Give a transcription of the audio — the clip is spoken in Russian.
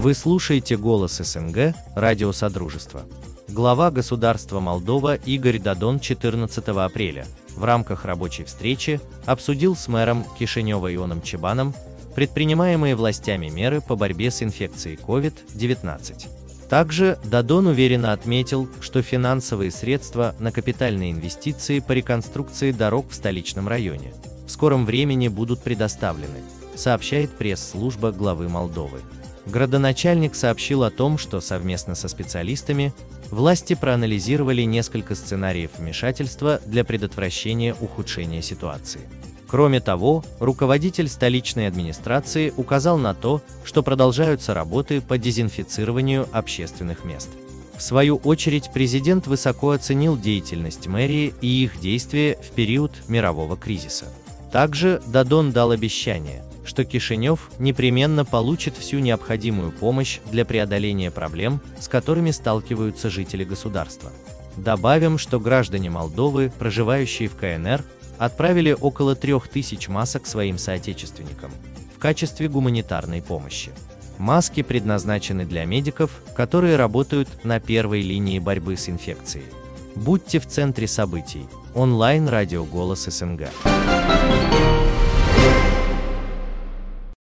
Вы слушаете «Голос СНГ», радио Содружества. Глава государства Молдова Игорь Дадон 14 апреля в рамках рабочей встречи обсудил с мэром Кишинева Ионом Чебаном предпринимаемые властями меры по борьбе с инфекцией COVID-19. Также Дадон уверенно отметил, что финансовые средства на капитальные инвестиции по реконструкции дорог в столичном районе в скором времени будут предоставлены, сообщает пресс-служба главы Молдовы. Градоначальник сообщил о том, что совместно со специалистами власти проанализировали несколько сценариев вмешательства для предотвращения ухудшения ситуации. Кроме того, руководитель столичной администрации указал на то, что продолжаются работы по дезинфицированию общественных мест. В свою очередь, президент высоко оценил деятельность мэрии и их действия в период мирового кризиса. Также Дадон дал обещание, что Кишинев непременно получит всю необходимую помощь для преодоления проблем, с которыми сталкиваются жители государства. Добавим, что граждане Молдовы, проживающие в КНР, отправили около 3000 масок своим соотечественникам в качестве гуманитарной помощи. Маски предназначены для медиков, которые работают на первой линии борьбы с инфекцией. Будьте в центре событий. Онлайн-радио «Голос СНГ».